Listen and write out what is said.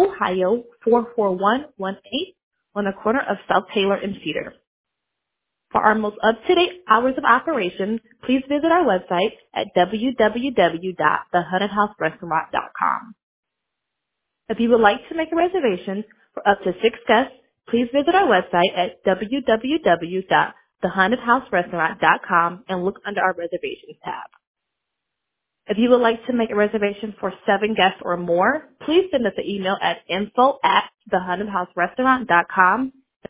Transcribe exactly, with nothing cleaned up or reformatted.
Ohio four four one one eight on the corner of South Taylor and Cedar. For our most up-to-date hours of operation, please visit our website at w w w dot the haunted house restaurant dot com. If you would like to make a reservation for up to six guests, please visit our website at w w w dot the haunted house restaurant dot com and look under our reservations tab. If you would like to make a reservation for seven guests or more, please send us an email at info at the haunted house restaurant dot com